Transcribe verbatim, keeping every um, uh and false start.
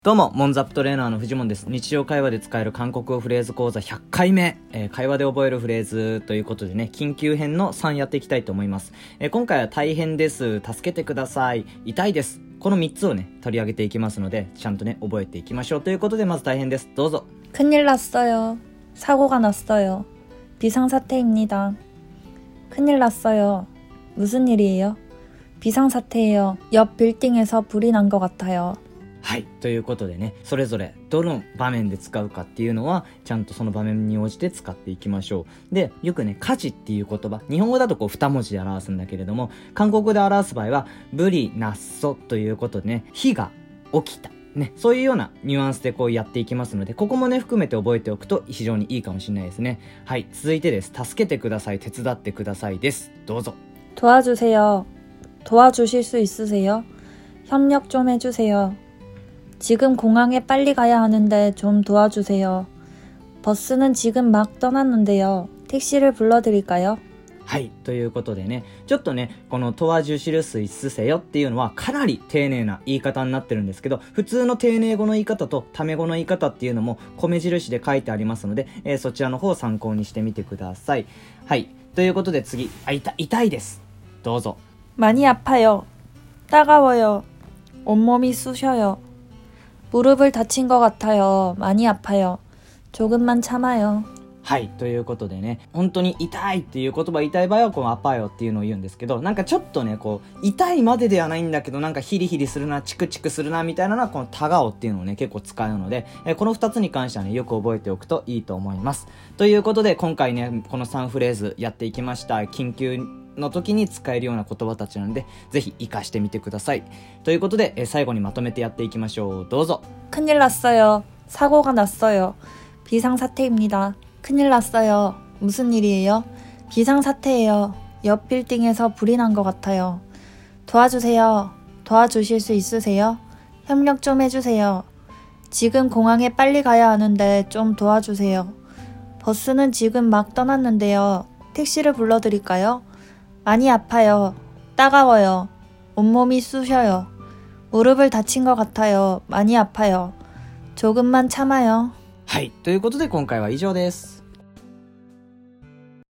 どうも、モンザップトレーナーのフジモンです。日常会話で使える韓国語フレーズ講座ひゃっかいめ、えー、会話で覚えるフレーズということでね、緊急編のさんやっていきたいと思います。えー、今回は大変です、助けてください、痛いです。このみっつをね、取り上げていきますので、ちゃんとね、覚えていきましょう。ということで、まず大変です。どうぞ。 큰일 났어요. 사고가 났어요. 비상사태입니다. 큰일 났어요. 무슨 일이에요? 비상사태예요. 옆 빌딩에서 불이 난 것 같아요. はい。ということでね、それぞれどの場面で使うかっていうのは、ちゃんとその場面に応じて使っていきましょう。で、よくね、火事っていう言葉、日本語だとこう二文字で表すんだけれども、韓国語で表す場合は、ブリナッソということでね、火が起きた。ね、そういうようなニュアンスでこうやっていきますので、ここもね、含めて覚えておくと非常にいいかもしれないですね。はい。続いてです。助けてください、手伝ってくださいです。どうぞ。 도와주세요. 도와주실 수 있으세요? 협력 좀 해주세요. 지금 공항에 빨리 가야 하는데 좀 도와주세요. 버스는 지금 막 떠났는데요. 택시를 불러드릴까요? はい。ということでね、ちょっとね、このトワジュシルスイスセよっていうのはかなり丁寧な言い方になってるんですけど、普通の丁寧語の言い方とタメ語の言い方っていうのも米印で書いてありますので、えー、そちらの方を参考にしてみてください。はい。ということで次、あ、痛、痛いです。どうぞ。 많이 아파요. 따가워요. 온몸이 쑤셔요. 무릎을 다친 것 같아요. 많이 아파요. 조금만 참아요. はい。ということでね、本当に痛いっていう言葉、痛い場合はこのアパよっていうのを言うんですけど、なんかちょっとね、こう、痛いまでではないんだけど、なんかヒリヒリするな、チクチクするな、みたいなのはこのタガオっていうのをね、結構使うので、えー、この二つに関してはね、よく覚えておくといいと思います。ということで、今回ね、このさんフレーズやっていきました。緊急の時に使えるような言葉たちなので、ぜひ活かしてみてください。ということで、えー、最後にまとめてやっていきましょう。どうぞ。 큰일 났어요. 사고가 났어요. 비상사태입니다. 큰일 났어요. 무슨 일이에요? 비상사태예요. 옆 빌딩에서 불이 난 것 같아요. 도와주세요. 도와주실 수 있으세요? 협력 좀 해주세요. 지금 공항에 빨리 가야 하는데 좀 도와주세요. 버스는 지금 막 떠났는데요. 택시를 불러드릴까요? 많이 아파요. 따가워요. 온몸이 쑤셔요. 무릎을 다친 것 같아요. 많이 아파요. 조금만 참아요. はい。ということで今回は以上です。